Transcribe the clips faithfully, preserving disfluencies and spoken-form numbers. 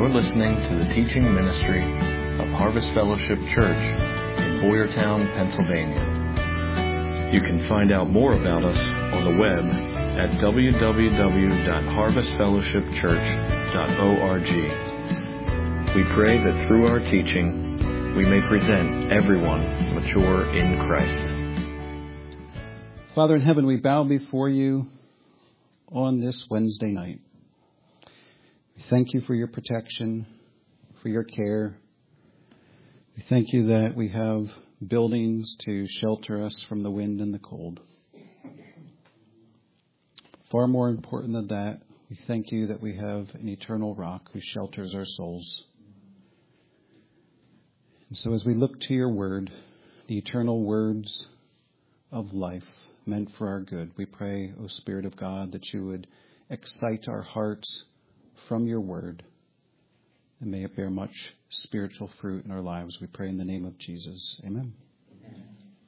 You're listening to the teaching ministry of Harvest Fellowship Church in Boyertown, Pennsylvania. You can find out more about us on the web at w w w dot harvest fellowship church dot org. We pray that through our teaching, we may present everyone mature in Christ. Father in heaven, we bow before you on this Wednesday night. We thank you for your protection, for your care. We thank you that we have buildings to shelter us from the wind and the cold. Far more important than that, we thank you that we have an eternal rock who shelters our souls. And so as we look to your word, the eternal words of life meant for our good, we pray, O Spirit of God, that you would excite our hearts from your word, and may it bear much spiritual fruit in our lives. We pray in the name of Jesus. Amen. Amen.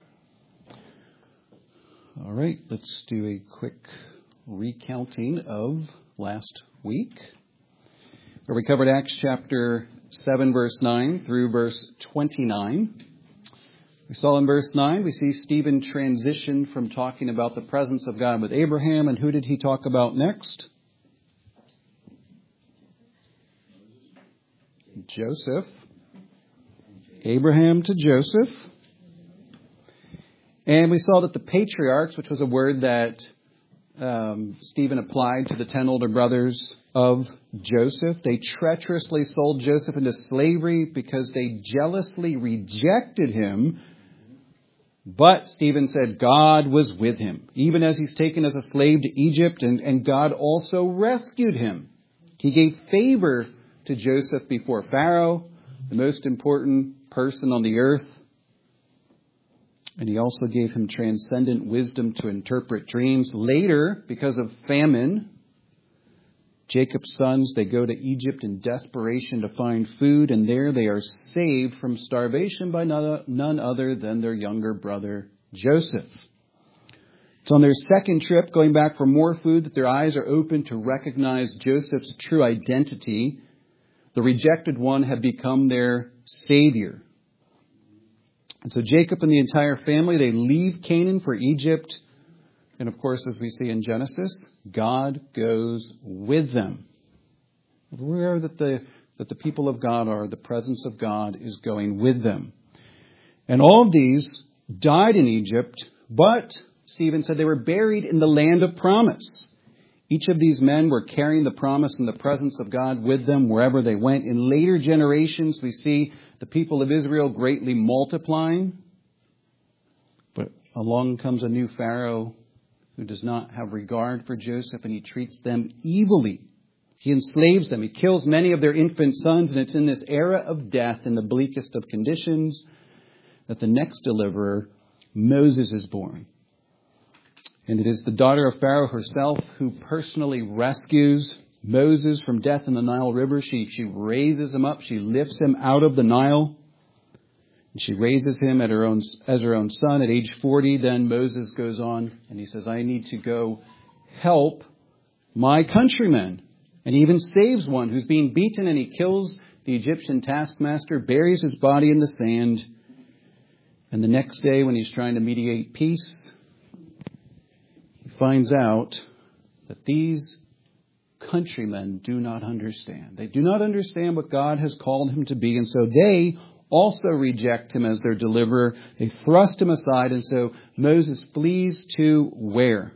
All right, let's do a quick recounting of last week, where we covered Acts chapter seven, verse nine through verse twenty-nine. We saw in verse nine, we see Stephen transition from talking about the presence of God with Abraham, and who did he talk about next? Joseph. Abraham to Joseph. And we saw that the patriarchs, which was a word that um, Stephen applied to the ten older brothers of Joseph, they treacherously sold Joseph into slavery because they jealously rejected him. But Stephen said God was with him, even as he's taken as a slave to Egypt, and, and God also rescued him. He gave favor to Joseph before Pharaoh, the most important person on the earth. And he also gave him transcendent wisdom to interpret dreams. Later, because of famine, Jacob's sons, they go to Egypt in desperation to find food, and there they are saved from starvation by none other than their younger brother, Joseph. It's on their second trip, going back for more food, that their eyes are opened to recognize Joseph's true identity. The rejected one had become their savior. And so Jacob and the entire family, they leave Canaan for Egypt. And of course, as we see in Genesis, God goes with them. Everywhere that the, that the people of God are, the presence of God is going with them. And all of these died in Egypt, but Stephen said they were buried in the land of promise. Each of these men were carrying the promise and the presence of God with them wherever they went. In later generations, we see the people of Israel greatly multiplying. But along comes a new Pharaoh who does not have regard for Joseph, and he treats them evilly. He enslaves them. He kills many of their infant sons, and it's in this era of death, in the bleakest of conditions, that the next deliverer, Moses, is born. And it is the daughter of Pharaoh herself who personally rescues Moses from death in the Nile River. She, she raises him up. She lifts him out of the Nile. And she raises him at her own, as her own son. At age forty, then Moses goes on and he says, I need to go help my countrymen. And he even saves one who's being beaten, and he kills the Egyptian taskmaster, buries his body in the sand. And the next day, when he's trying to mediate peace, he finds out that these countrymen do not understand. They do not understand what God has called him to be, and so they also reject him as their deliverer. They thrust him aside, and so Moses flees to where?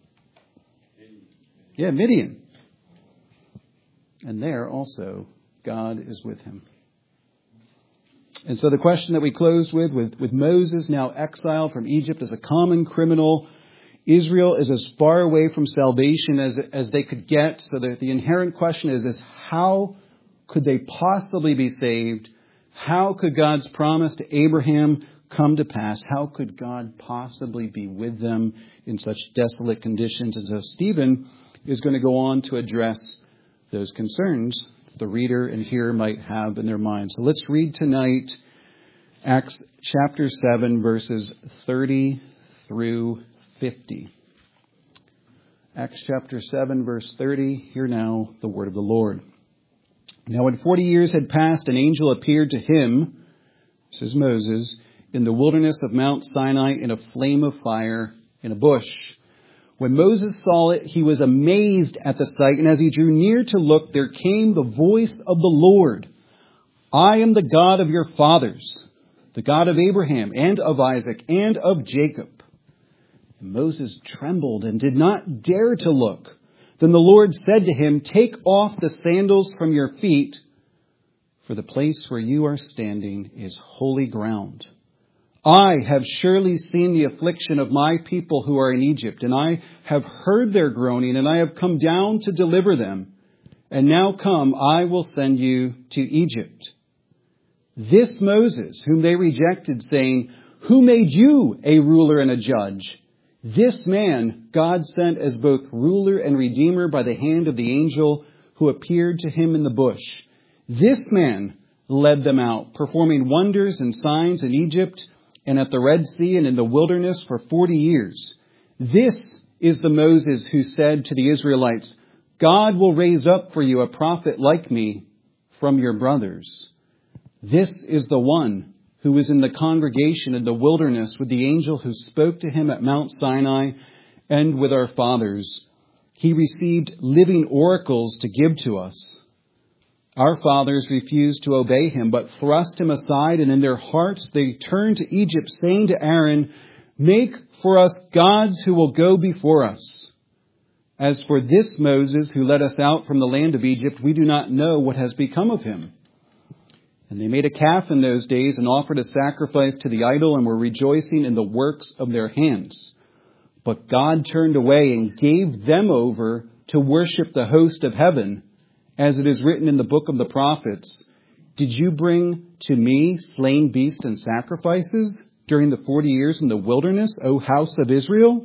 Yeah, Midian. And there also God is with him. And so the question that we closed with, with, with Moses now exiled from Egypt as a common criminal, Israel is as far away from salvation as, as they could get. So the, the inherent question is, is how could they possibly be saved? How could God's promise to Abraham come to pass? How could God possibly be with them in such desolate conditions? And so Stephen is going to go on to address those concerns the reader and hearer might have in their minds. So let's read tonight Acts chapter seven, verses thirty through fifty. Acts chapter seven, verse thirty. Hear now the word of the Lord. Now when forty years had passed, an angel appeared to him, this is Moses, in the wilderness of Mount Sinai in a flame of fire in a bush. When Moses saw it, he was amazed at the sight, and as he drew near to look, there came the voice of the Lord. I am the God of your fathers, the God of Abraham and of Isaac and of Jacob. And Moses trembled and did not dare to look. Then the Lord said to him, take off the sandals from your feet, for the place where you are standing is holy ground. I have surely seen the affliction of my people who are in Egypt, and I have heard their groaning, and I have come down to deliver them. And now come, I will send you to Egypt. This Moses, whom they rejected, saying, who made you a ruler and a judge? This man God sent as both ruler and redeemer by the hand of the angel who appeared to him in the bush. This man led them out, performing wonders and signs in Egypt and at the Red Sea and in the wilderness for forty years. This is the Moses who said to the Israelites, God will raise up for you a prophet like me from your brothers. This is the one who was in the congregation in the wilderness with the angel who spoke to him at Mount Sinai and with our fathers. He received living oracles to give to us. Our fathers refused to obey him, but thrust him aside, and in their hearts they turned to Egypt, saying to Aaron, make for us gods who will go before us. As for this Moses who led us out from the land of Egypt, we do not know what has become of him. And they made a calf in those days and offered a sacrifice to the idol and were rejoicing in the works of their hands. But God turned away and gave them over to worship the host of heaven, as it is written in the book of the prophets. Did you bring to me slain beasts and sacrifices during the forty years in the wilderness, O house of Israel?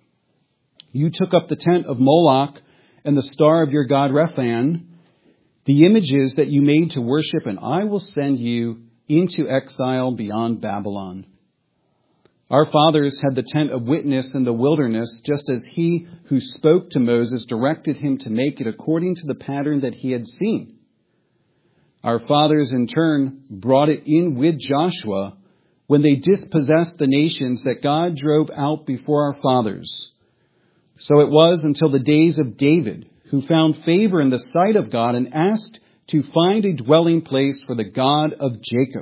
You took up the tent of Moloch and the star of your god Rephan, the images that you made to worship, and I will send you into exile beyond Babylon. Our fathers had the tent of witness in the wilderness, just as he who spoke to Moses directed him to make it according to the pattern that he had seen. Our fathers in turn brought it in with Joshua when they dispossessed the nations that God drove out before our fathers. So it was until the days of David, who found favor in the sight of God and asked to find a dwelling place for the God of Jacob.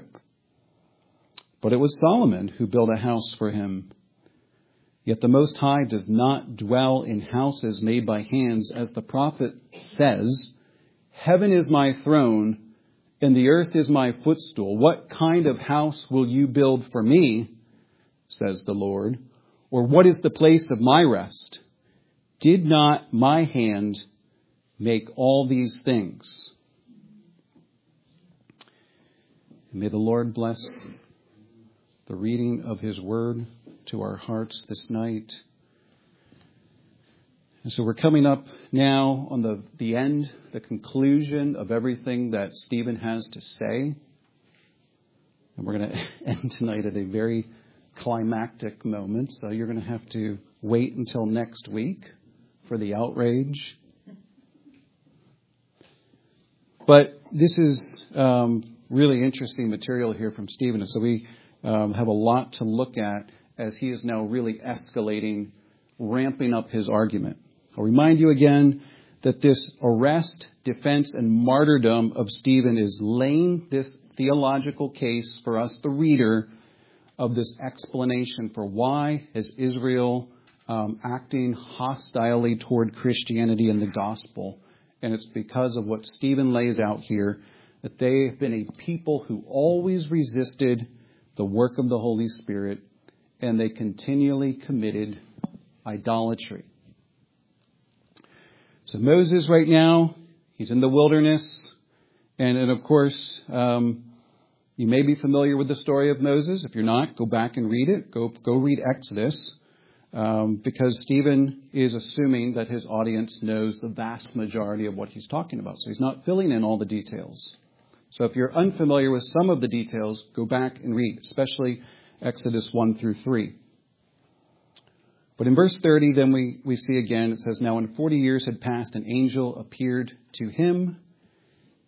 But it was Solomon who built a house for him. Yet the Most High does not dwell in houses made by hands, as the prophet says, heaven is my throne and the earth is my footstool. What kind of house will you build for me, says the Lord? Or what is the place of my rest? Did not my hand make all these things? And may the Lord bless the reading of his word to our hearts this night. And so we're coming up now on the, the end, the conclusion of everything that Stephen has to say. And we're going to end tonight at a very climactic moment. So you're going to have to wait until next week for the outrage. But this is um, really interesting material here from Stephen. And so we um, have a lot to look at as he is now really escalating, ramping up his argument. I'll remind you again that this arrest, defense, and martyrdom of Stephen is laying this theological case for us, the reader, of this explanation for why is Israel um, acting hostilely toward Christianity and the gospel. And it's because of what Stephen lays out here, that they have been a people who always resisted the work of the Holy Spirit, and they continually committed idolatry. So Moses right now, he's in the wilderness. And, and of course, um, you may be familiar with the story of Moses. If you're not, go back and read it. Go, go read Exodus. Um, because Stephen is assuming that his audience knows the vast majority of what he's talking about. So he's not filling in all the details. So if you're unfamiliar with some of the details, go back and read, especially Exodus one through three. But in verse thirty, then we, we see again, it says, now when forty years had passed, an angel appeared to him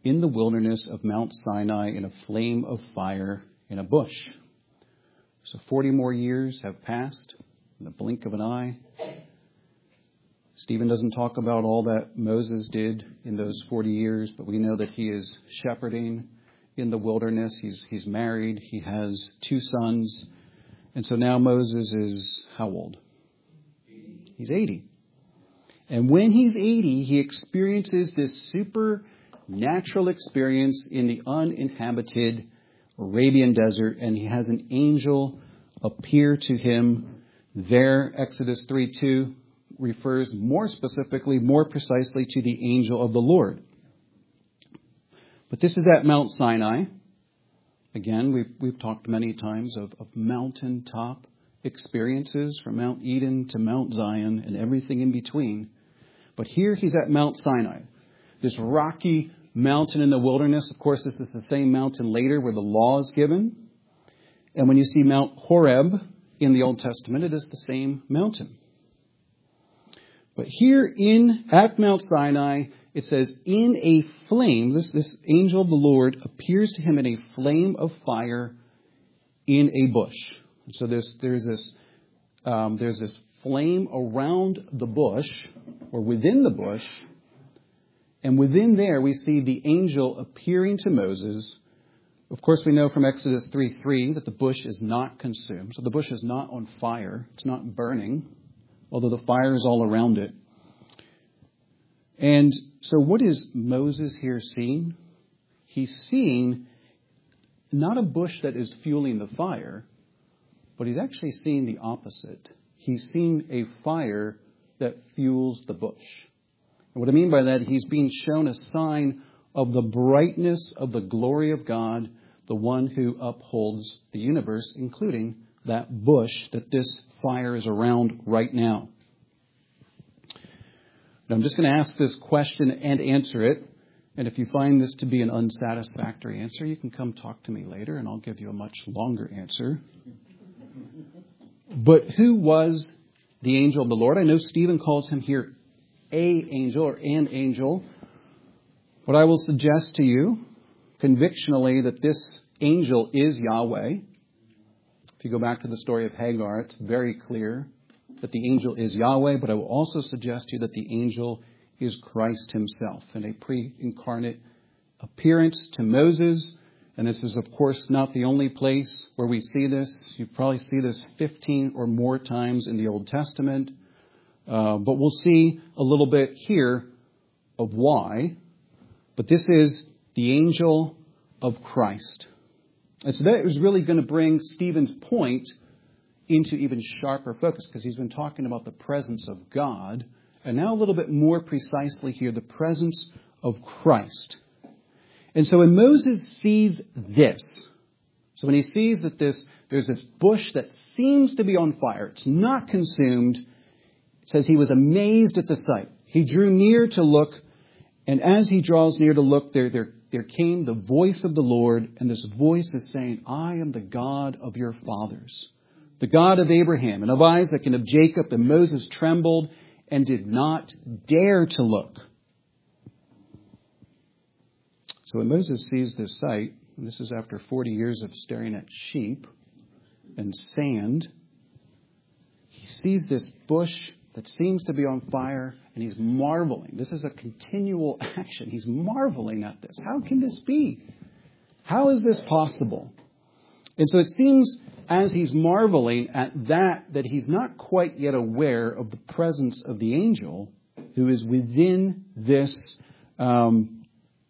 in the wilderness of Mount Sinai in a flame of fire in a bush. So forty more years have passed in the blink of an eye. Stephen doesn't talk about all that Moses did in those forty years, but we know that he is shepherding in the wilderness. He's, he's married. He has two sons. And so now Moses is how old? He's eighty. And when he's eighty, he experiences this supernatural experience in the uninhabited Arabian desert, and he has an angel appear to him there. Exodus three two refers more specifically, more precisely to the angel of the Lord. But this is at Mount Sinai. Again, we've, we've talked many times of, of mountaintop experiences from Mount Eden to Mount Zion and everything in between. But here he's at Mount Sinai, this rocky mountain in the wilderness. Of course, this is the same mountain later where the law is given. And when you see Mount Horeb in the Old Testament, it is the same mountain. But here in at Mount Sinai, it says, in a flame, this, this angel of the Lord appears to him in a flame of fire in a bush. So there's, there's this um, there's this flame around the bush, or within the bush, and within there we see the angel appearing to Moses. Of course, we know from Exodus three three that the bush is not consumed. So the bush is not on fire. It's not burning, although the fire is all around it. And so what is Moses here seeing? He's seeing not a bush that is fueling the fire, but he's actually seeing the opposite. He's seeing a fire that fuels the bush. And what I mean by that, he's being shown a sign of the brightness of the glory of God, the one who upholds the universe, including that bush that this fire is around right now. Now, I'm just going to ask this question and answer it. And if you find this to be an unsatisfactory answer, you can come talk to me later and I'll give you a much longer answer. But who was the angel of the Lord? I know Stephen calls him here a angel or an angel. But I will suggest to you convictionally that this angel is Yahweh. If you go back to the story of Hagar, it's very clear that the angel is Yahweh, but I will also suggest to you that the angel is Christ himself in a pre-incarnate appearance to Moses. And this is, of course, not the only place where we see this. You probably see this fifteen or more times in the Old Testament. Uh, but we'll see a little bit here of why. But this is the angel of Christ. And so that is really going to bring Stephen's point into even sharper focus, because he's been talking about the presence of God, and now a little bit more precisely here, the presence of Christ. And so when Moses sees this, so when he sees that this there's this bush that seems to be on fire, it's not consumed, it says he was amazed at the sight. He drew near to look, and as he draws near to look, there, there, there came the voice of the Lord, and this voice is saying, I am the God of your fathers, the God of Abraham and of Isaac and of Jacob. And Moses trembled and did not dare to look. So when Moses sees this sight, and this is after forty years of staring at sheep and sand, he sees this bush that seems to be on fire, and he's marveling. This is a continual action. He's marveling at this. How can this be? How is this possible? And so it seems as he's marveling at that, that he's not quite yet aware of the presence of the angel who is within this um,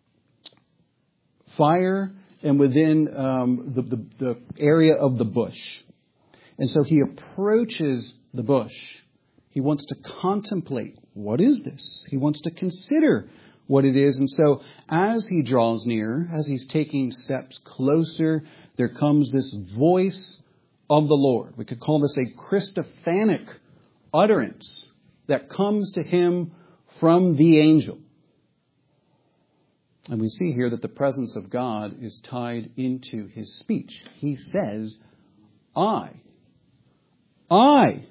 fire and within um, the, the, the area of the bush. And so he approaches the bush. He wants to contemplate, what is this? He wants to consider what it is. And so as he draws near, as he's taking steps closer, there comes this voice of the Lord. We could call this a Christophanic utterance that comes to him from the angel. And we see here that the presence of God is tied into his speech. He says, I, I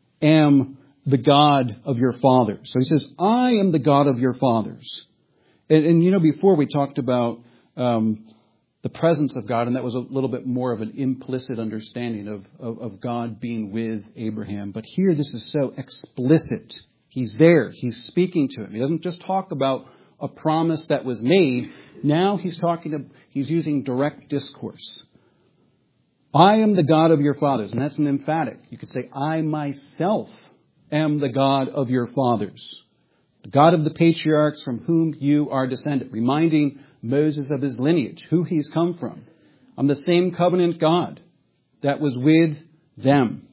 am the God of your fathers. So he says, I am the God of your fathers. And, and you know, before we talked about um, the presence of God, and that was a little bit more of an implicit understanding of, of, of God being with Abraham. But here this is so explicit. He's there. He's speaking to him. He doesn't just talk about a promise that was made. Now he's talking to, he's using direct discourse. I am the God of your fathers. And that's an emphatic. You could say, I myself am the God of your fathers. The God of the patriarchs from whom you are descended. Reminding Moses of his lineage, who he's come from. I'm the same covenant God that was with them.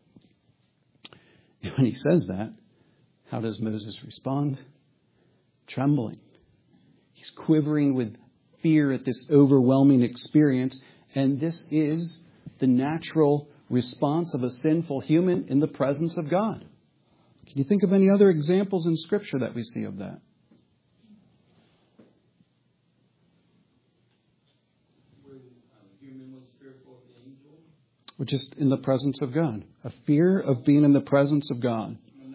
And when he says that, how does Moses respond? Trembling. He's quivering with fear at this overwhelming experience. And this is the natural response of a sinful human in the presence of God. Can you think of any other examples in Scripture that we see of that? Or just in the presence of God. A fear of being in the presence of God.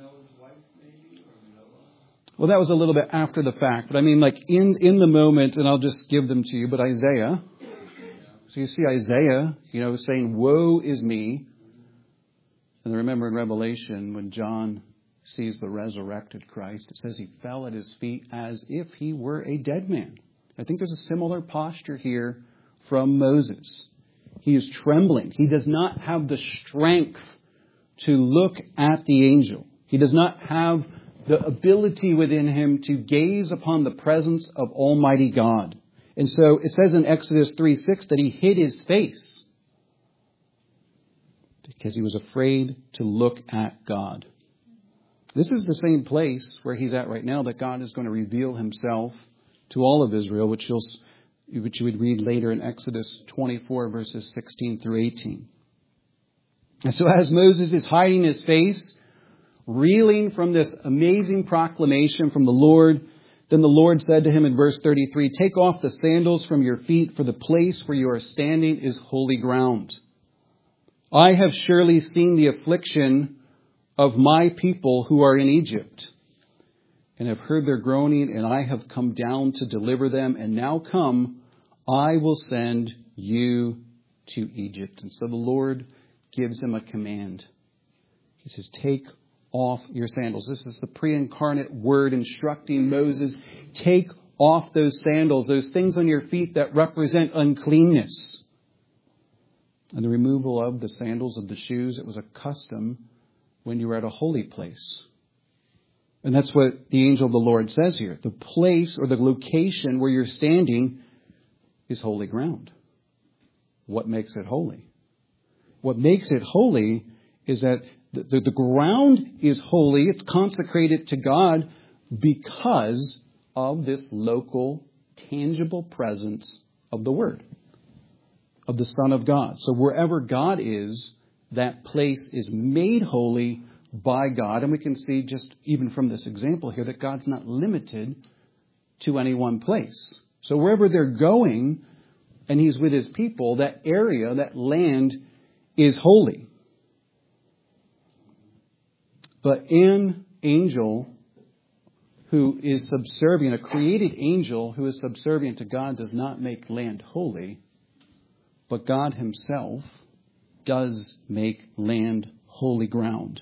Well, that was a little bit after the fact. But I mean, like in, in the moment, and I'll just give them to you, but Isaiah. So you see Isaiah, you know, saying, woe is me. And remember in Revelation, when John sees the resurrected Christ, it says he fell at his feet as if he were a dead man. I think there's a similar posture here from Moses. He is trembling. He does not have the strength to look at the angel. He does not have the ability within him to gaze upon the presence of Almighty God. And so it says in Exodus three six that he hid his face because he was afraid to look at God. This is the same place where he's at right now, that God is going to reveal himself to all of Israel, which you'll which you would read later in Exodus twenty-four, verses sixteen through eighteen. And so as Moses is hiding his face, reeling from this amazing proclamation from the Lord, then the Lord said to him in verse thirty-three, take off the sandals from your feet, for the place where you are standing is holy ground. I have surely seen the affliction of my people who are in Egypt, and have heard their groaning, and I have come down to deliver them. And now come, I will send you to Egypt. And so the Lord gives him a command. He says, take off your sandals. This is the pre-incarnate word instructing Moses. Take off those sandals, those things on your feet that represent uncleanness. And the removal of the sandals of the shoes, it was a custom when you were at a holy place. And that's what the angel of the Lord says here. The place or the location where you're standing is holy ground. What makes it holy? What makes it holy is that the, the, the ground is holy. It's consecrated to God because of this local, tangible presence of the Word, of the Son of God. So wherever God is, that place is made holy by God. And we can see just even from this example here that God's not limited to any one place. So wherever they're going and he's with his people, that area, that land is holy. But an angel who is subservient, a created angel who is subservient to God, does not make land holy, but God himself does make land holy ground.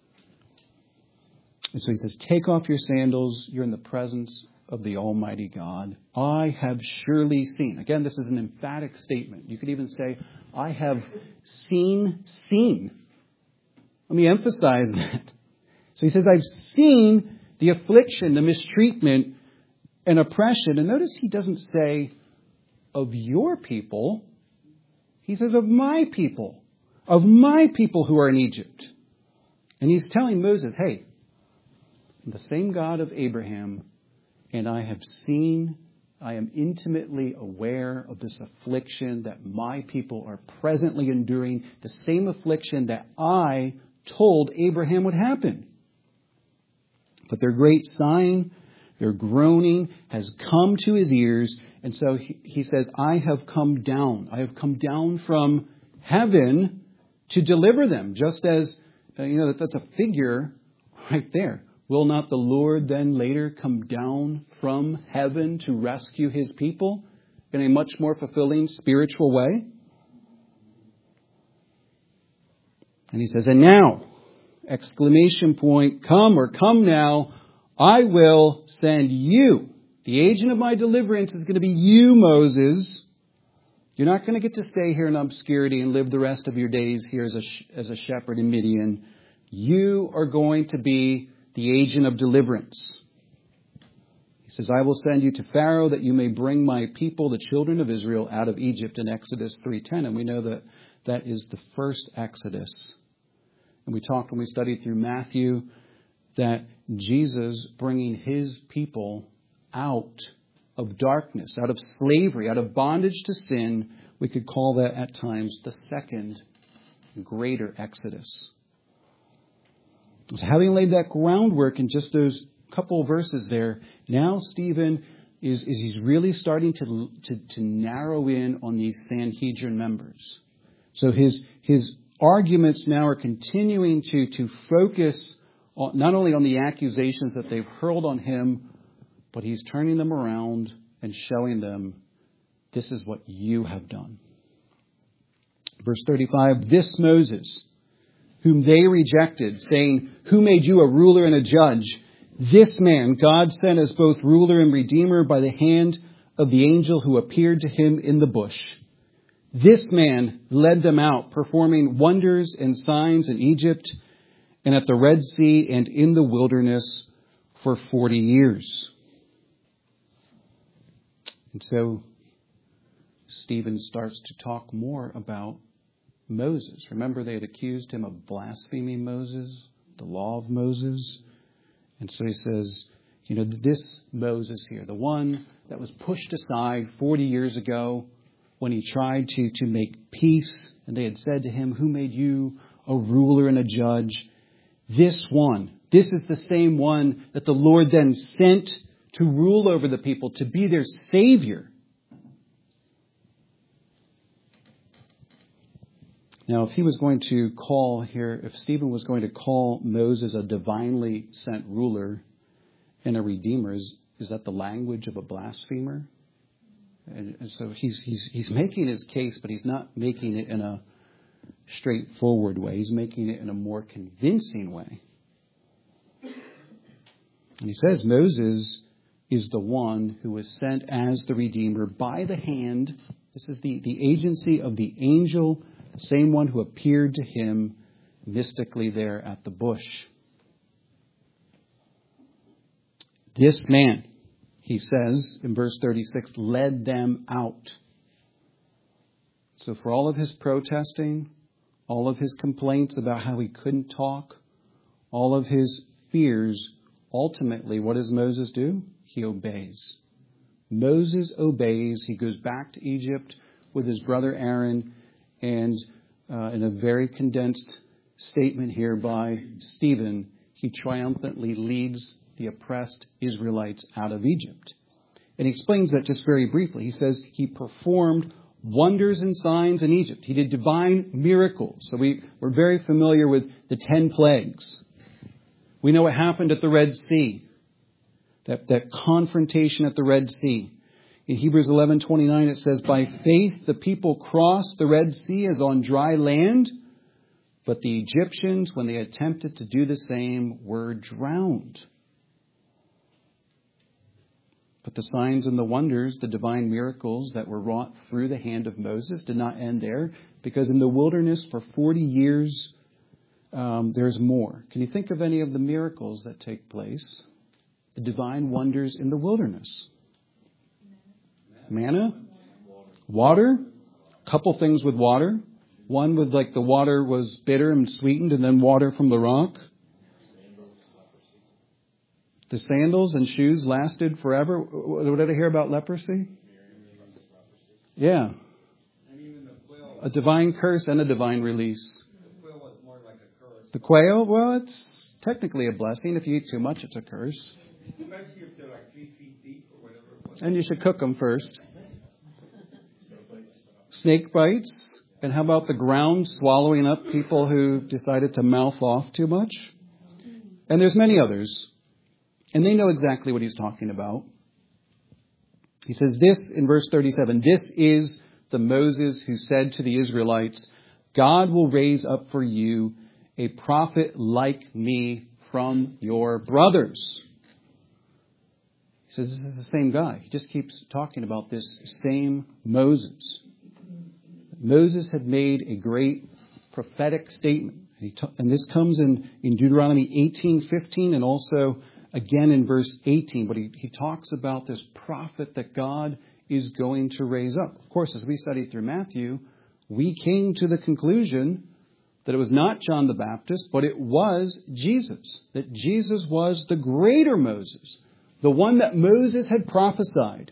And so he says, take off your sandals. You're in the presence of the Almighty God. I have surely seen. Again, this is an emphatic statement. You could even say, I have seen, seen. Let me emphasize that. So he says, I've seen the affliction, the mistreatment, and oppression. And notice he doesn't say of your people. He says of my people. Of my people who are in Egypt. And he's telling Moses, hey, I'm the same God of Abraham, and I have seen, I am intimately aware of this affliction that my people are presently enduring, the same affliction that I told Abraham would happen. But their great sign, their groaning, has come to his ears, and so he, he says, I have come down. I have come down from heaven to deliver them, just as, uh, you know, that's a figure right there. will not the Lord then later come down from heaven to rescue his people in a much more fulfilling spiritual way? And he says, and now, exclamation point, come or come now, I will send you. The agent of my deliverance is going to be you, Moses. You're not going to get to stay here in obscurity and live the rest of your days here as a, as a shepherd in Midian. You are going to be the agent of deliverance. He says, I will send you to Pharaoh that you may bring my people, the children of Israel, out of Egypt in Exodus three ten. And we know that that is the first Exodus. And we talked when we studied through Matthew that Jesus bringing his people out of darkness, out of slavery, out of bondage to sin, we could call that at times the second greater Exodus. So having laid that groundwork in just those couple of verses there, now Stephen is, is he's really starting to, to, to narrow in on these Sanhedrin members. So his his arguments now are continuing to, to focus on, not only on the accusations that they've hurled on him, but he's turning them around and showing them, this is what you have done. Verse thirty-five, this Moses, whom they rejected, saying, who made you a ruler and a judge? This man God sent as both ruler and redeemer by the hand of the angel who appeared to him in the bush. This man led them out, performing wonders and signs in Egypt and at the Red Sea and in the wilderness for forty years. And so Stephen starts to talk more about Moses. Remember, they had accused him of blaspheming Moses, the law of Moses. And so he says, you know, this Moses here, the one that was pushed aside forty years ago when he tried to, to make peace, and they had said to him, who made you a ruler and a judge? This one, this is the same one that the Lord then sent to rule over the people, to be their Savior. Now, if he was going to call here, if Stephen was going to call Moses a divinely sent ruler and a redeemer, is, is that the language of a blasphemer? And, and so he's, he's, he's making his case, but he's not making it in a straightforward way. He's making it in a more convincing way. And he says Moses is the one who was sent as the Redeemer by the hand. This is the, the agency of the angel, the same one who appeared to him mystically there at the bush. This man, he says in verse thirty-six, led them out. So for all of his protesting, all of his complaints about how he couldn't talk, all of his fears, ultimately, what does Moses do? He obeys. Moses obeys. He goes back to Egypt with his brother Aaron, and uh, in a very condensed statement here by Stephen, he triumphantly leads the oppressed Israelites out of Egypt. And he explains that just very briefly. He says he performed wonders and signs in Egypt. He did divine miracles. So we, we're very familiar with the ten plagues. We know what happened at the Red Sea. That, that confrontation at the Red Sea. In Hebrews eleven twenty-nine it says, by faith the people crossed the Red Sea as on dry land, but the Egyptians, when they attempted to do the same, were drowned. But the signs and the wonders, the divine miracles that were wrought through the hand of Moses did not end there, because in the wilderness for forty years, um, there's more. Can you think of any of the miracles that take place? The divine wonders in the wilderness. Manna, water, a couple things with water. One with like the water was bitter and sweetened, and then water from the rock. The sandals and shoes lasted forever. What did I hear about leprosy? Yeah. A divine curse and a divine release. The quail, well, it's technically a blessing. If you eat too much, it's a curse. Especially if they're like three feet deep or whatever it was. And you should cook them first. Snake bites. And how about the ground swallowing up people who decided to mouth off too much? And there's many others. And they know exactly what he's talking about. He says this in verse thirty-seven, "This is the Moses who said to the Israelites, God will raise up for you a prophet like me from your brothers." He says this is the same guy. He just keeps talking about this same Moses. Moses had made a great prophetic statement. He ta- and this comes in, in Deuteronomy eighteen fifteen and also again in verse eighteen. But he, he talks about this prophet that God is going to raise up. Of course, as we studied through Matthew, we came to the conclusion that it was not John the Baptist, but it was Jesus. That Jesus was the greater Moses, the one that Moses had prophesied.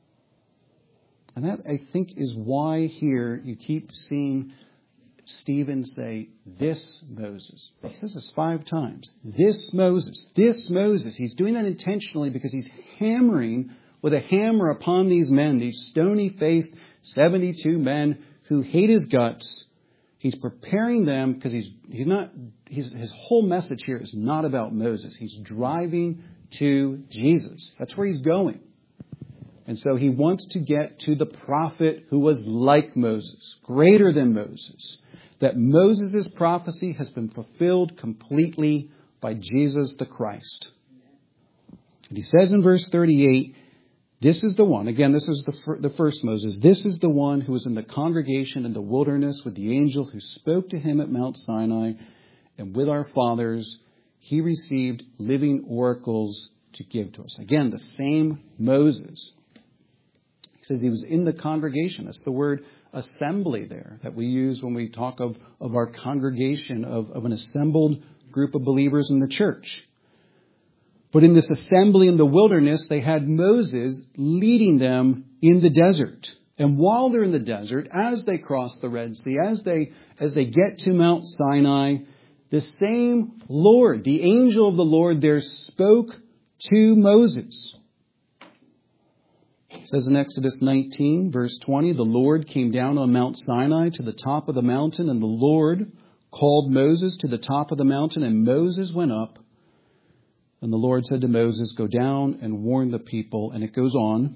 And that, I think, is why here you keep seeing Stephen say, this Moses. He says this five times. This Moses. This Moses. He's doing that intentionally because he's hammering with a hammer upon these men, these stony-faced seventy-two men who hate his guts. He's preparing them because he's he's not his his whole message here is not about Moses. He's driving to Jesus. That's where he's going. And so he wants to get to the prophet who was like Moses, greater than Moses. That Moses' prophecy has been fulfilled completely by Jesus the Christ. And he says in verse thirty-eight, this is the one, again, this is the, fir- the first Moses, this is the one who was in the congregation in the wilderness with the angel who spoke to him at Mount Sinai, and with our fathers he received living oracles to give to us. Again, the same Moses. He says he was in the congregation. That's the word assembly there that we use when we talk of, of our congregation, of, of an assembled group of believers in the church. But in this assembly in the wilderness, they had Moses leading them in the desert. And while they're in the desert, as they cross the Red Sea, as they, as they get to Mount Sinai, the same Lord, the angel of the Lord there spoke to Moses. It says in Exodus nineteen, verse twenty, the Lord came down on Mount Sinai to the top of the mountain, and the Lord called Moses to the top of the mountain, and Moses went up. And the Lord said to Moses, go down and warn the people. And it goes on.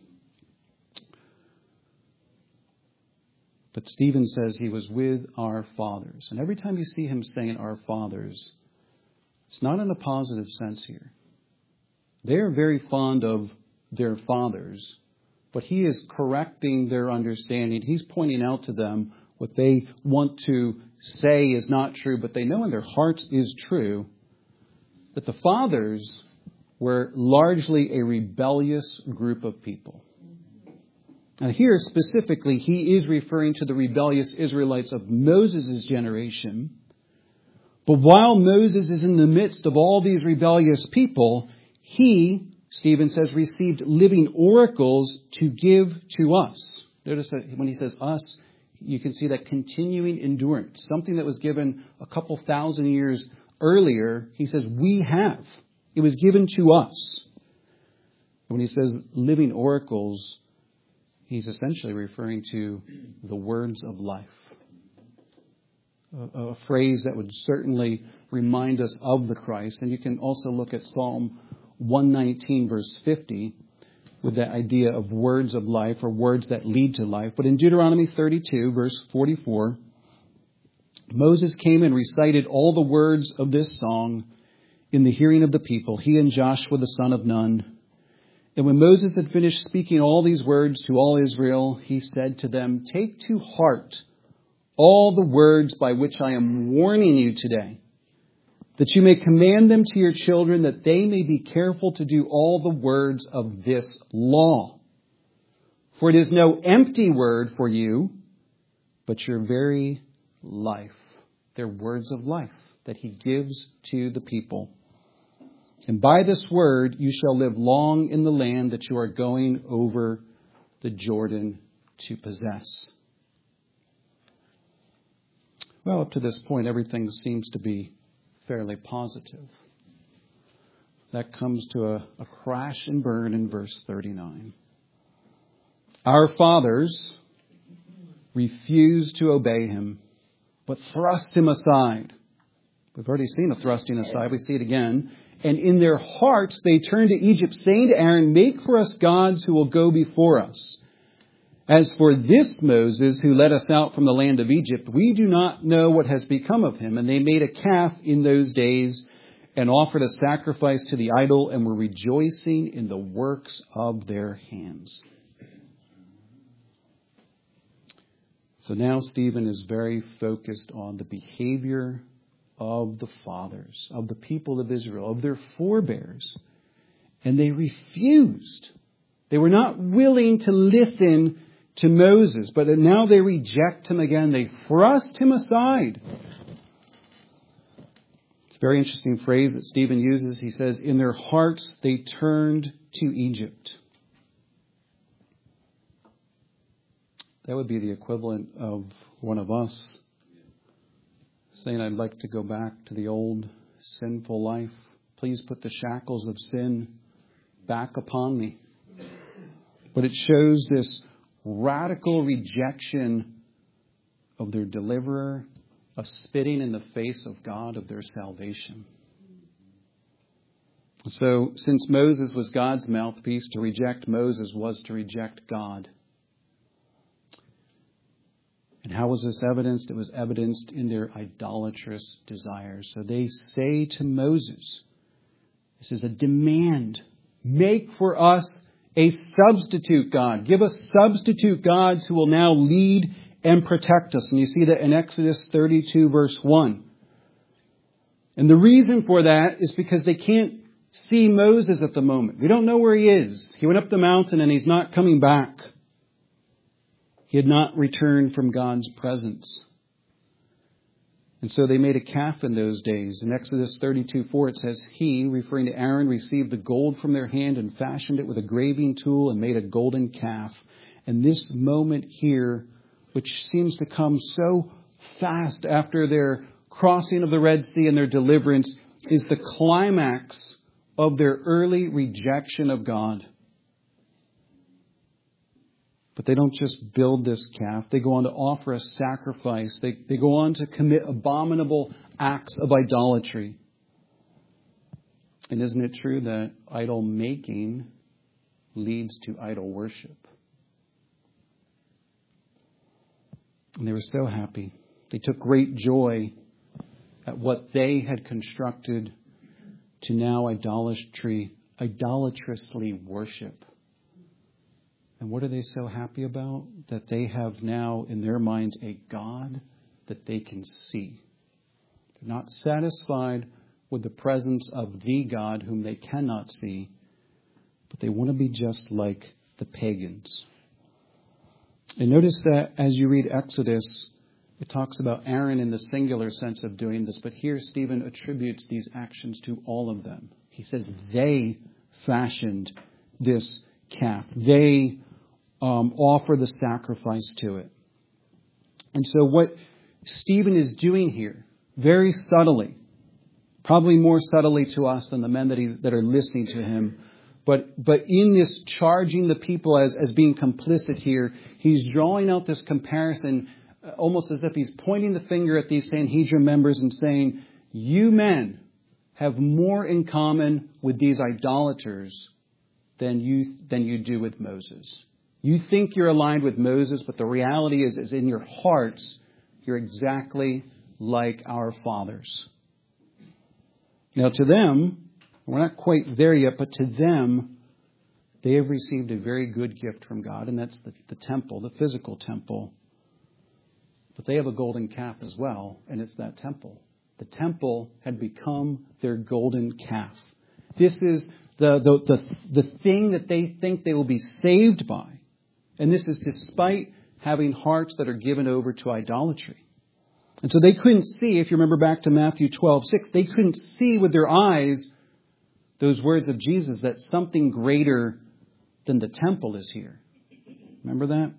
But Stephen says he was with our fathers. And every time you see him saying our fathers, it's not in a positive sense here. They are very fond of their fathers, but he is correcting their understanding. He's pointing out to them what they want to say is not true, but they know in their hearts is true. That the fathers were largely a rebellious group of people. Now here specifically, he is referring to the rebellious Israelites of Moses' generation. But while Moses is in the midst of all these rebellious people, he, Stephen says, received living oracles to give to us. Notice that when he says us, you can see that continuing endurance, something that was given a couple thousand years earlier, he says, we have. It was given to us. When he says living oracles, he's essentially referring to the words of life. A, a phrase that would certainly remind us of the Christ. And you can also look at Psalm one nineteen, verse fifty, with that idea of words of life or words that lead to life. But in Deuteronomy thirty-two, verse forty-four, Moses came and recited all the words of this song in the hearing of the people, he and Joshua the son of Nun. And when Moses had finished speaking all these words to all Israel, he said to them, take to heart all the words by which I am warning you today, that you may command them to your children, that they may be careful to do all the words of this law. For it is no empty word for you, but your very life. They're words of life that he gives to the people. And by this word you shall live long in the land that you are going over the Jordan to possess. Well, up to this point, everything seems to be fairly positive. That comes to a, a crash and burn in verse thirty-nine. Our fathers refused to obey him, but thrust him aside. We've already seen a thrusting aside. We see it again And in their hearts they turned to Egypt, saying to Aaron, make for us gods who will go before us. As for this Moses who led us out from the land of Egypt, we do not know what has become of him. And they made a calf in those days and offered a sacrifice to the idol and were rejoicing in the works of their hands. So now Stephen is very focused on the behavior of the fathers, of the people of Israel, of their forebears. And they refused. They were not willing to listen to Moses, but now they reject him again. They thrust him aside. It's a very interesting phrase that Stephen uses. He says, in their hearts they turned to Egypt. That would be the equivalent of one of us saying, I'd like to go back to the old sinful life. Please put the shackles of sin back upon me. But it shows this radical rejection of their deliverer, a spitting in the face of God of their salvation. So, since Moses was God's mouthpiece, to reject Moses was to reject God. And how was this evidenced? It was evidenced in their idolatrous desires. So they say to Moses, this is a demand, make for us a substitute God. Give us substitute gods who will now lead and protect us. And you see that in Exodus thirty-two, verse one. And the reason for that is because they can't see Moses at the moment. We don't know where he is. He went up the mountain and he's not coming back. He had not returned from God's presence. And so they made a calf in those days. In Exodus thirty-two four, it says, he, referring to Aaron, received the gold from their hand and fashioned it with a graving tool and made a golden calf. And this moment here, which seems to come so fast after their crossing of the Red Sea and their deliverance, is the climax of their early rejection of God. But they don't just build this calf. They go on to offer a sacrifice. They, they go on to commit abominable acts of idolatry. And isn't it true that idol making leads to idol worship? And they were so happy. They took great joy at what they had constructed to now idolatry, idolatrously worship. And what are they so happy about? That they have now in their minds a God that they can see. They're not satisfied with the presence of the God whom they cannot see, but they want to be just like the pagans. And notice that as you read Exodus, it talks about Aaron in the singular sense of doing this, but here Stephen attributes these actions to all of them. He says they fashioned this calf. They Um, offer the sacrifice to it. And so what Stephen is doing here, very subtly, probably more subtly to us than the men that, he, that are listening to him, but but in this charging the people as, as being complicit here, he's drawing out this comparison almost as if he's pointing the finger at these Sanhedrin members and saying, you men have more in common with these idolaters than you than you do with Moses. You think you're aligned with Moses, but the reality is, is in your hearts, you're exactly like our fathers. Now to them, we're not quite there yet, but to them, they have received a very good gift from God, and that's the, the temple, the physical temple. But they have a golden calf as well, and it's that temple. The temple had become their golden calf. This is the, the, the, the thing that they think they will be saved by. And this is despite having hearts that are given over to idolatry. And so they couldn't see, if you remember back to Matthew twelve six, they couldn't see with their eyes those words of Jesus that something greater than the temple is here. Remember that?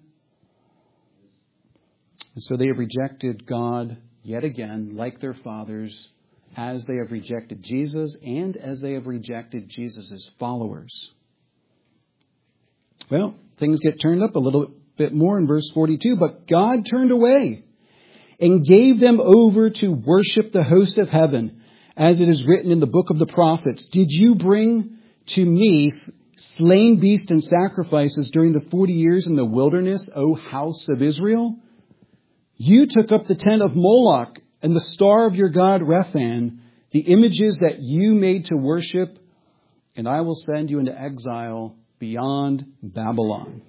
And so they have rejected God yet again, like their fathers, as they have rejected Jesus and as they have rejected Jesus' followers. Well, things get turned up a little bit more in verse forty-two. But God turned away and gave them over to worship the host of heaven, as it is written in the book of the prophets, did you bring to me slain beasts and sacrifices during the forty years in the wilderness, O house of Israel? You took up the tent of Moloch and the star of your god Rephan, the images that you made to worship, and I will send you into exile beyond Babylon.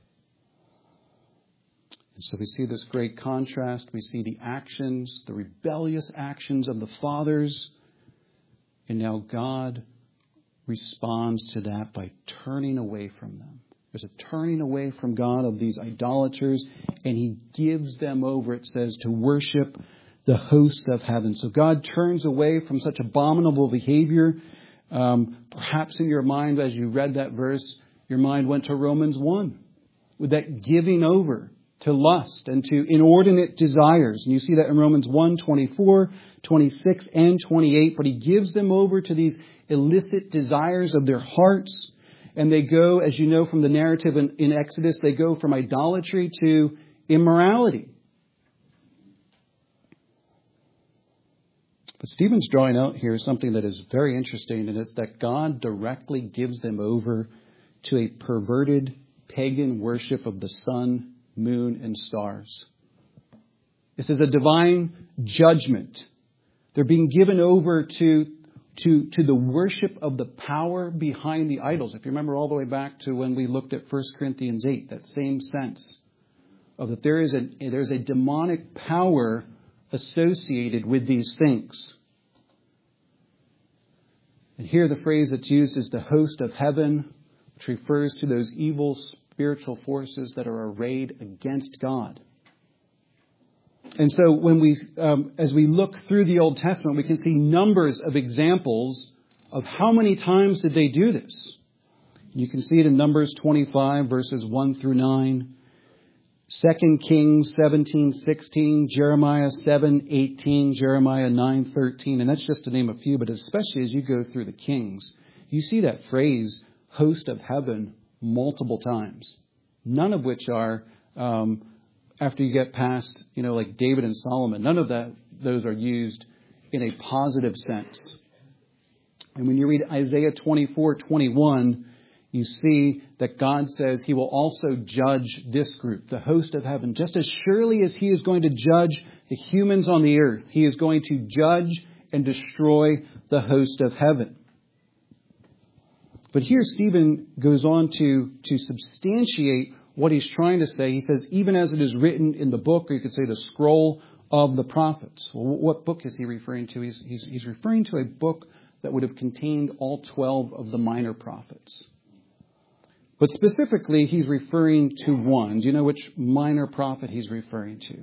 And so we see this great contrast. We see the actions, the rebellious actions of the fathers. And now God responds to that by turning away from them. There's a turning away from God of these idolaters, and he gives them over, it says, to worship the host of heaven. So God turns away from such abominable behavior. Um, perhaps in your mind, as you read that verse, your mind went to Romans one, with that giving over to lust and to inordinate desires. And you see that in Romans one, twenty-four, twenty-six, and twenty-eight. But he gives them over to these illicit desires of their hearts. And they go, as you know from the narrative in, in Exodus, they go from idolatry to immorality. But Stephen's drawing out here something that is very interesting, and it's that God directly gives them over to a perverted pagan worship of the sun, moon, and stars. This is a divine judgment. They're being given over to, to, to the worship of the power behind the idols. If you remember all the way back to when we looked at First Corinthians eight, that same sense of that there is a, there's a demonic power associated with these things. And here the phrase that's used is the host of heaven, which refers to those evil spiritual forces that are arrayed against God. And so when we, um, as we look through the Old Testament, we can see numbers of examples of how many times did they do this. You can see it in Numbers twenty-five, verses one through nine. Second Kings seventeen sixteen, Jeremiah seven eighteen, Jeremiah nine thirteen, and that's just to name a few, but especially as you go through the Kings, you see that phrase, host of heaven, multiple times. None of which are, um, after you get past, you know, like David and Solomon, none of that those are used in a positive sense. And when you read Isaiah twenty-four twenty-one, you see that God says he will also judge this group, the host of heaven. Just as surely as he is going to judge the humans on the earth, he is going to judge and destroy the host of heaven. But here Stephen goes on to, to substantiate what he's trying to say. He says, even as it is written in the book, or you could say the scroll of the prophets. Well, what book is he referring to? He's, he's, he's referring to a book that would have contained all twelve of the minor prophets. But specifically, he's referring to one. Do you know which minor prophet he's referring to?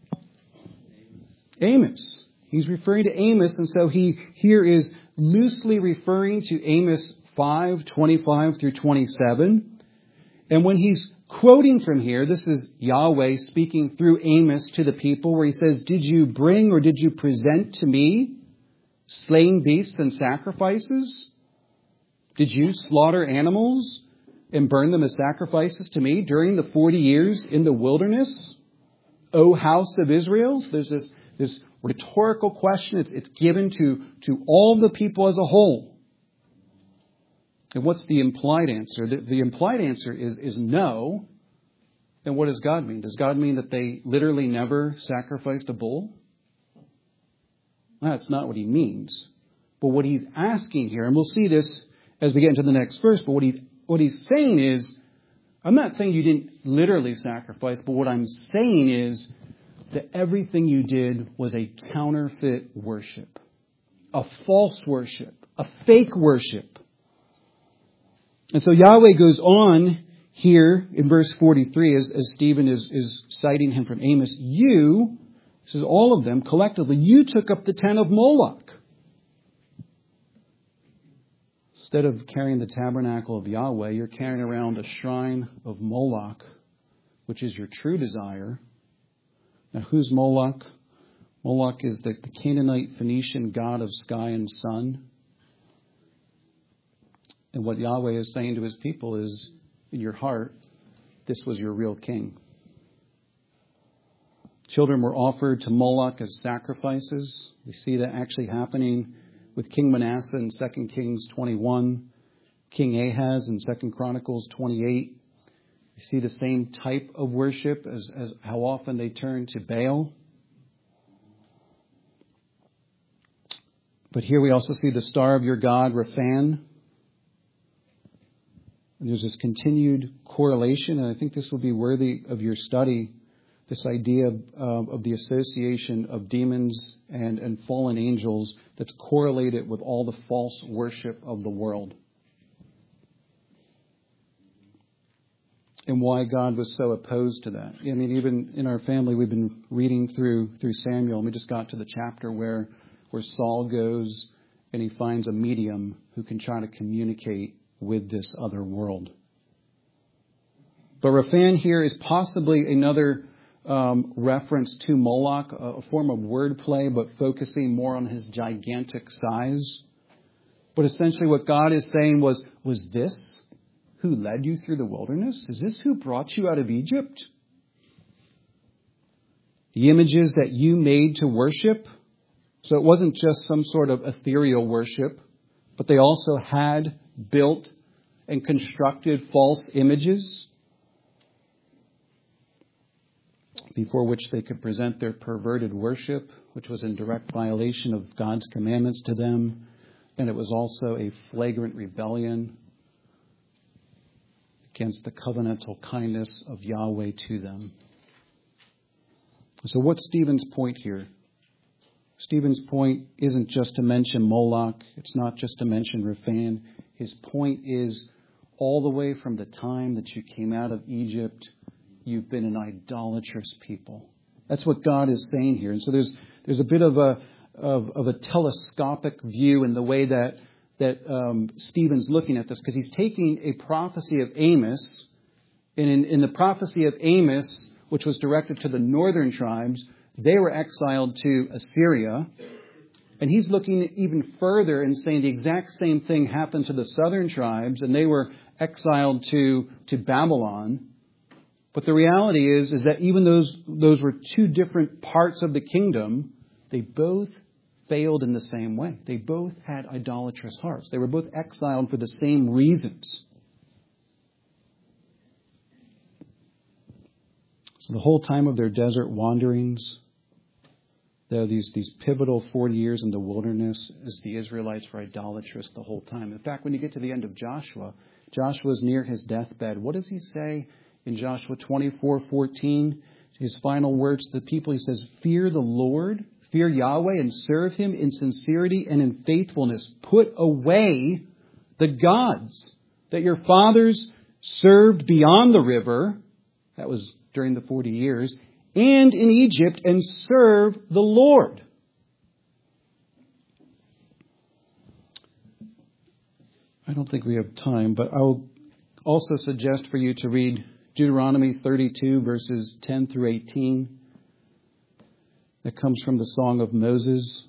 Amos. He's referring to Amos, and so he here is loosely referring to Amos five, twenty-five through twenty-seven. And when he's quoting from here, this is Yahweh speaking through Amos to the people, where he says, did you bring or did you present to me slain beasts and sacrifices? Did you slaughter animals and burn them as sacrifices to me during the forty years in the wilderness, O house of Israel? So there's this, this rhetorical question. It's, it's given to, to all the people as a whole. And what's the implied answer? The, the implied answer is, is no. And what does God mean? Does God mean that they literally never sacrificed a bull? That's not what he means. But what he's asking here, and we'll see this as we get into the next verse, but what he's What he's saying is, I'm not saying you didn't literally sacrifice, but what I'm saying is that everything you did was a counterfeit worship, a false worship, a fake worship. And so Yahweh goes on here in verse forty-three, as, as Stephen is, is citing him from Amos, you, this is all of them collectively, you took up the tent of Moloch. Instead of carrying the tabernacle of Yahweh, you're carrying around a shrine of Moloch, which is your true desire. Now, who's Moloch? Moloch is the, the Canaanite Phoenician god of sky and sun. And what Yahweh is saying to his people is, in your heart, this was your real king. Children were offered to Moloch as sacrifices. We see that actually happening with King Manasseh in Second Kings twenty-one, King Ahaz in Second Chronicles twenty-eight. You see the same type of worship as, as how often they turn to Baal. But here we also see the star of your God, Rephan. And there's this continued correlation, and I think this will be worthy of your study, this idea of, uh, of the association of demons and, and fallen angels that's correlated with all the false worship of the world. And why God was so opposed to that. I mean, even in our family, we've been reading through through Samuel, and we just got to the chapter where, where Saul goes and he finds a medium who can try to communicate with this other world. But Rephan here is possibly another um, reference to Moloch, a, a form of wordplay, but focusing more on his gigantic size. But essentially what God is saying was, was this who led you through the wilderness? Is this who brought you out of Egypt? The images that you made to worship. So it wasn't just some sort of ethereal worship, but they also had built and constructed false images before which they could present their perverted worship, which was in direct violation of God's commandments to them. And it was also a flagrant rebellion against the covenantal kindness of Yahweh to them. So what's Stephen's point here? Stephen's point isn't just to mention Moloch. It's not just to mention Rephan. His point is all the way from the time that you came out of Egypt, you've been an idolatrous people. That's what God is saying here. And so there's there's a bit of a of, of a telescopic view in the way that that um, Stephen's looking at this, because he's taking a prophecy of Amos, and in, in the prophecy of Amos, which was directed to the northern tribes, they were exiled to Assyria. And he's looking even further and saying the exact same thing happened to the southern tribes, and they were exiled to, to Babylon. But the reality is, is that even those, those were two different parts of the kingdom, they both failed in the same way. They both had idolatrous hearts. They were both exiled for the same reasons. So the whole time of their desert wanderings, though these, these pivotal forty years in the wilderness, as the Israelites were idolatrous the whole time. In fact, when you get to the end of Joshua, Joshua's near his deathbed. What does he say in Joshua twenty-four fourteen? His final words to the people, he says, "Fear the Lord, fear Yahweh, and serve him in sincerity and in faithfulness. Put away the gods that your fathers served beyond the river," that was during the forty years, "and in Egypt, and serve the Lord." I don't think we have time, but I'll also suggest for you to read Deuteronomy thirty-two, verses ten through eighteen. That comes from the Song of Moses.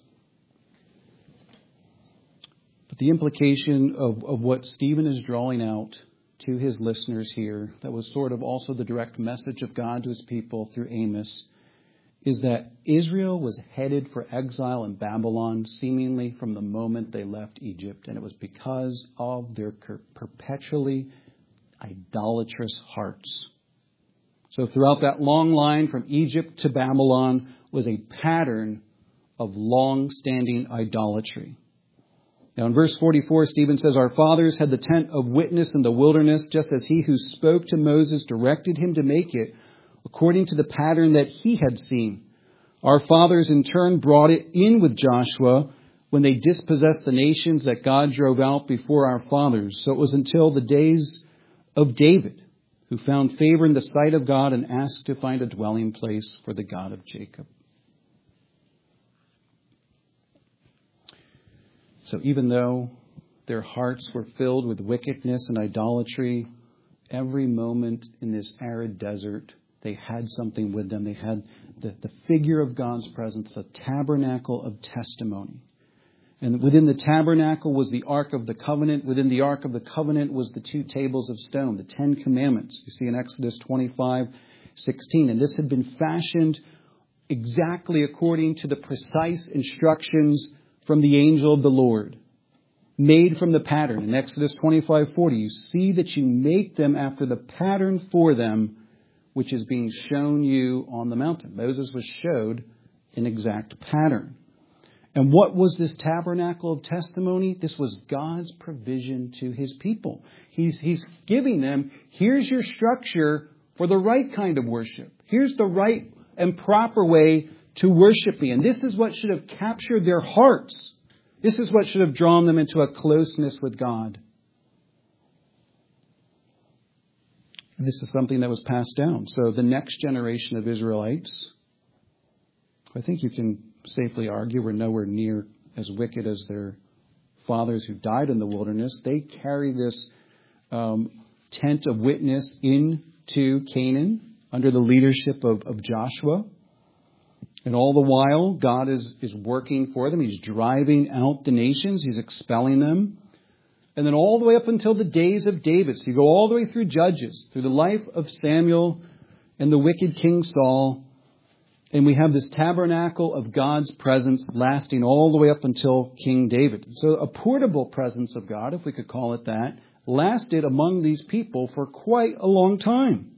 But the implication of, of what Stephen is drawing out to his listeners here, that was sort of also the direct message of God to his people through Amos, is that Israel was headed for exile in Babylon seemingly from the moment they left Egypt. And it was because of their perpetually idolatrous hearts. So throughout that long line from Egypt to Babylon was a pattern of long-standing idolatry. Now in verse forty-four, Stephen says, "Our fathers had the tent of witness in the wilderness, just as he who spoke to Moses directed him to make it, according to the pattern that he had seen. Our fathers in turn brought it in with Joshua when they dispossessed the nations that God drove out before our fathers. So it was until the days of David, who found favor in the sight of God and asked to find a dwelling place for the God of Jacob." So even though their hearts were filled with wickedness and idolatry, every moment in this arid desert, they had something with them. They had the, the figure of God's presence, a tabernacle of testimony. And within the tabernacle was the Ark of the Covenant. Within the Ark of the Covenant was the two tables of stone, the Ten Commandments. You see in Exodus twenty-five sixteen. And this had been fashioned exactly according to the precise instructions from the angel of the Lord, made from the pattern. In Exodus twenty-five forty, you see that you make them after the pattern for them, which is being shown you on the mountain. Moses was showed an exact pattern. And what was this tabernacle of testimony? This was God's provision to his people. He's, he's giving them, here's your structure for the right kind of worship. Here's the right and proper way to worship me. And this is what should have captured their hearts. This is what should have drawn them into a closeness with God. And this is something that was passed down. So the next generation of Israelites, I think you can safely argue, were nowhere near as wicked as their fathers who died in the wilderness. They carry this um, tent of witness into Canaan under the leadership of, of Joshua. And all the while, God is, is working for them. He's driving out the nations. He's expelling them. And then all the way up until the days of David. So you go all the way through Judges, through the life of Samuel and the wicked King Saul. And we have this tabernacle of God's presence lasting all the way up until King David. So a portable presence of God, if we could call it that, lasted among these people for quite a long time.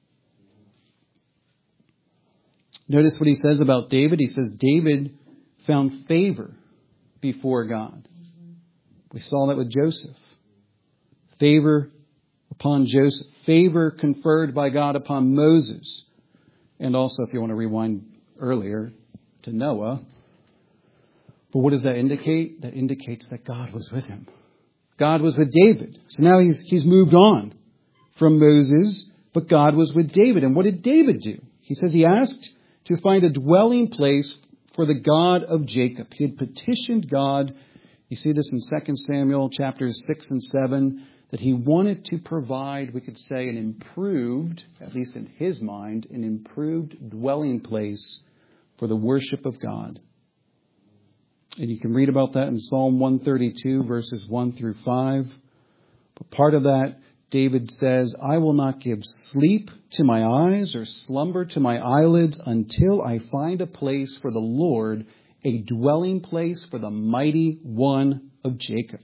Notice what he says about David. He says David found favor before God. We saw that with Joseph. Favor upon Joseph. Favor conferred by God upon Moses. And also, if you want to rewind earlier, to Noah. But what does that indicate? That indicates that God was with him. God was with David. So now he's, he's moved on from Moses, but God was with David. And what did David do? He says he asked to find a dwelling place for the God of Jacob. He had petitioned God. You see this in Second Samuel chapters six and seven, that he wanted to provide, we could say, an improved, at least in his mind, an improved dwelling place for the worship of God. And you can read about that in Psalm one thirty-two, verses one through five. But part of that, David says, I will not give sleep to my eyes or slumber to my eyelids until I find a place for the Lord, a dwelling place for the mighty one of Jacob.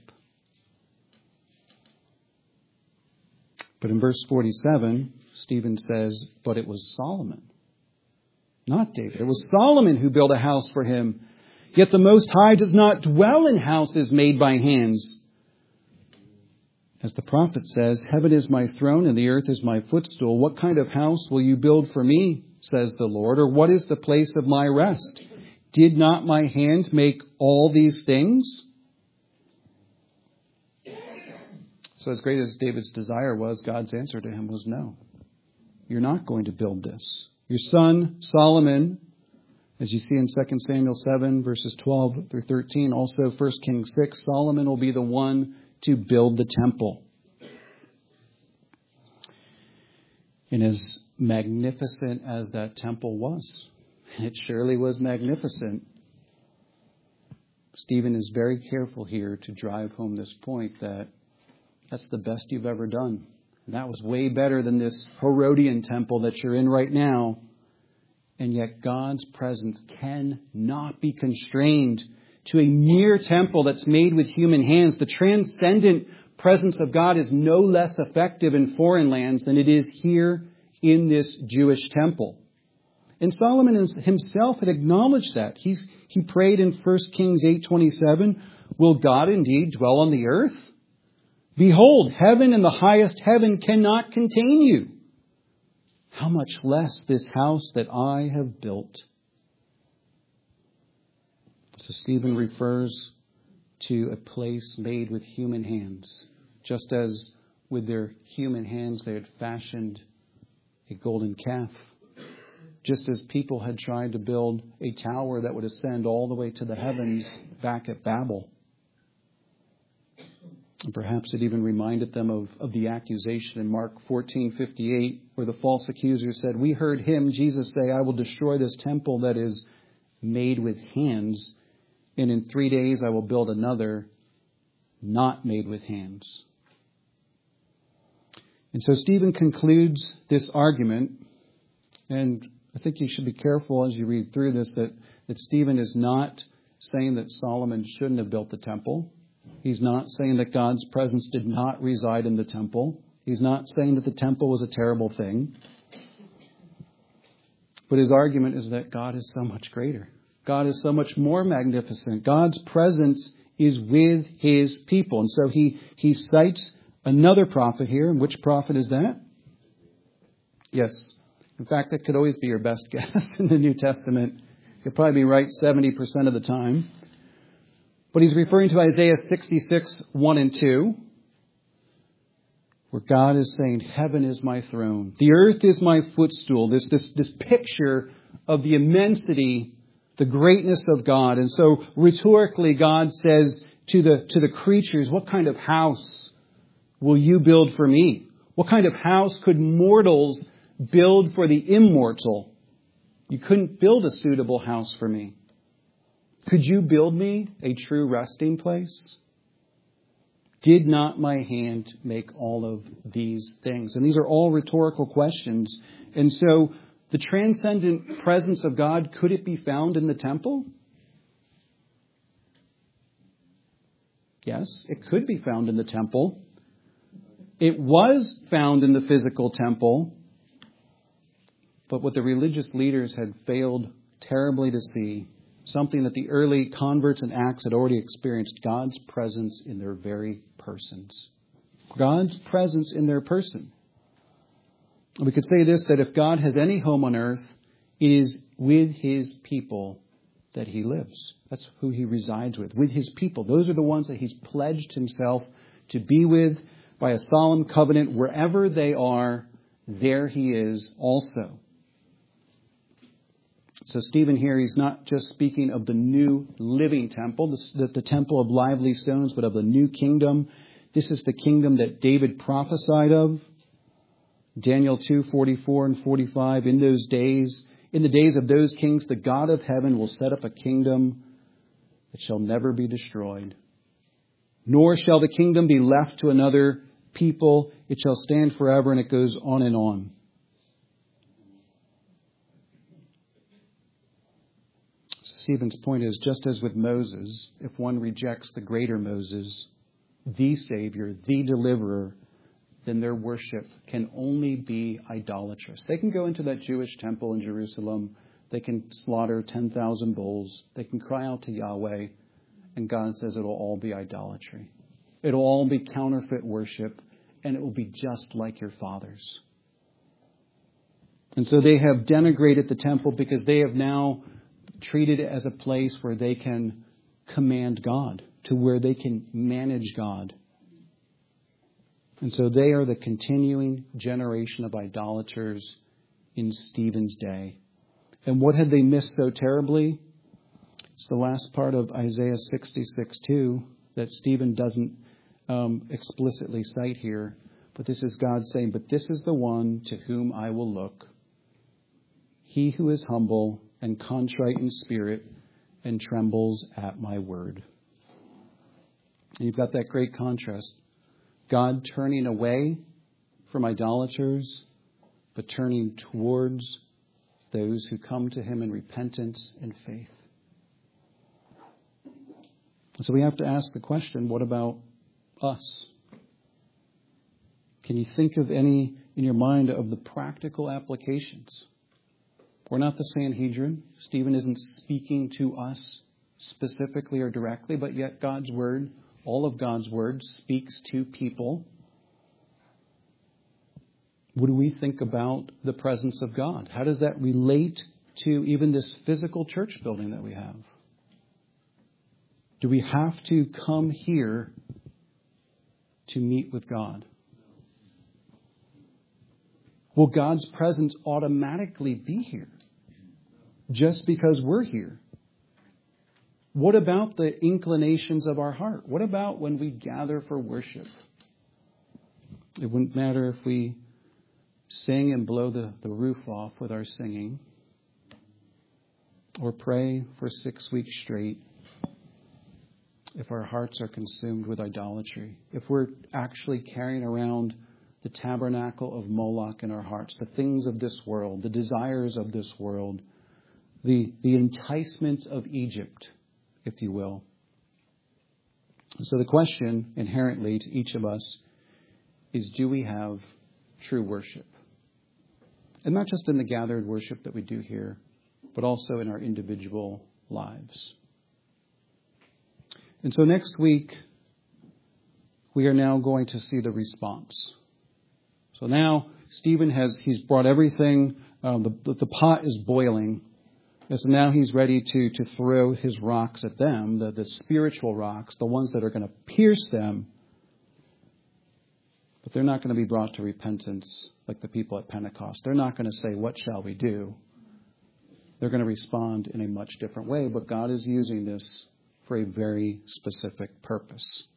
But in verse forty-seven, Stephen says, but it was Solomon, not David. It was Solomon who built a house for him. Yet the Most High does not dwell in houses made by hands. As the prophet says, heaven is my throne and the earth is my footstool. What kind of house will you build for me, says the Lord? Or what is the place of my rest? Did not my hand make all these things? So as great as David's desire was, God's answer to him was no. You're not going to build this. Your son, Solomon, as you see in Second Samuel seven, verses twelve through thirteen, also First Kings six, Solomon will be the one to build the temple. And as magnificent as that temple was, and it surely was magnificent, Stephen is very careful here to drive home this point that that's the best you've ever done. And that was way better than this Herodian temple that you're in right now. And yet God's presence cannot be constrained to a mere temple that's made with human hands. The transcendent presence of God is no less effective in foreign lands than it is here in this Jewish temple. And Solomon himself had acknowledged that. He's, he prayed in First Kings eight twenty-seven, will God indeed dwell on the earth? Behold, heaven and the highest heaven cannot contain you. How much less this house that I have built. So Stephen refers to a place made with human hands. Just as with their human hands they had fashioned a golden calf. Just as people had tried to build a tower that would ascend all the way to the heavens back at Babel. And perhaps it even reminded them of, of the accusation in Mark fourteen fifty-eight, where the false accuser said, we heard him, Jesus, say, I will destroy this temple that is made with hands, and in three days I will build another not made with hands. And so Stephen concludes this argument, and I think you should be careful as you read through this that, that Stephen is not saying that Solomon shouldn't have built the temple. He's not saying that God's presence did not reside in the temple. He's not saying that the temple was a terrible thing. But his argument is that God is so much greater. God is so much more magnificent. God's presence is with his people. And so he, he cites another prophet here. And which prophet is that? Yes. In fact, that could always be your best guess in the New Testament. You'll probably be right seventy percent of the time. But he's referring to Isaiah sixty-six, one and two, where God is saying, heaven is my throne. The earth is my footstool. This, this, this picture of the immensity, the greatness of God. And so rhetorically, God says to the, to the creatures, what kind of house will you build for me? What kind of house could mortals build for the immortal? You couldn't build a suitable house for me. Could you build me a true resting place? Did not my hand make all of these things? And these are all rhetorical questions. And so the transcendent presence of God, could it be found in the temple? Yes, it could be found in the temple. It was found in the physical temple. But what the religious leaders had failed terribly to see, something that the early converts in Acts had already experienced, God's presence in their very persons. God's presence in their person. We could say this, that if God has any home on earth, it is with his people that he lives. That's who he resides with, with his people. Those are the ones that he's pledged himself to be with by a solemn covenant. Wherever they are, there he is also. So Stephen here, he's not just speaking of the new living temple, the, the temple of lively stones, but of the new kingdom. This is the kingdom that David prophesied of. Daniel two, forty-four and forty-five. In those days, in the days of those kings, the God of heaven will set up a kingdom that shall never be destroyed. Nor shall the kingdom be left to another people. It shall stand forever, and it goes on and on. Stephen's point is, just as with Moses, if one rejects the greater Moses, the Savior, the deliverer, then their worship can only be idolatrous. They can go into that Jewish temple in Jerusalem. They can slaughter ten thousand bulls. They can cry out to Yahweh. And God says it will all be idolatry. It will all be counterfeit worship. And it will be just like your fathers. And so they have denigrated the temple because they have now treated it as a place where they can command God, to where they can manage God. And so they are the continuing generation of idolaters in Stephen's day. And what had they missed so terribly? It's the last part of Isaiah sixty-six two that Stephen doesn't um, explicitly cite here. But this is God saying, but this is the one to whom I will look. He who is humble and contrite in spirit and trembles at my word. And you've got that great contrast. God turning away from idolaters, but turning towards those who come to him in repentance and faith. So we have to ask the question, what about us? Can you think of any in your mind of the practical applications? We're not the Sanhedrin. Stephen isn't speaking to us specifically or directly, but yet God's word, all of God's word, speaks to people. What do we think about the presence of God? How does that relate to even this physical church building that we have? Do we have to come here to meet with God? Will God's presence automatically be here just because we're here? What about the inclinations of our heart? What about when we gather for worship? It wouldn't matter if we sing and blow the, the roof off with our singing, or pray for six weeks straight, if our hearts are consumed with idolatry, if we're actually carrying around the tabernacle of Moloch in our hearts, the things of this world, the desires of this world, the, the enticements of Egypt if you will. So the question inherently to each of us is, do we have true worship? And not just in the gathered worship that we do here, but also in our individual lives. And so next week, we are now going to see the response. So now Stephen has, he's brought everything, um, the, the pot is boiling. And so now he's ready to, to throw his rocks at them, the, the spiritual rocks, the ones that are going to pierce them. But they're not going to be brought to repentance like the people at Pentecost. They're not going to say, what shall we do? They're going to respond in a much different way. But God is using this for a very specific purpose.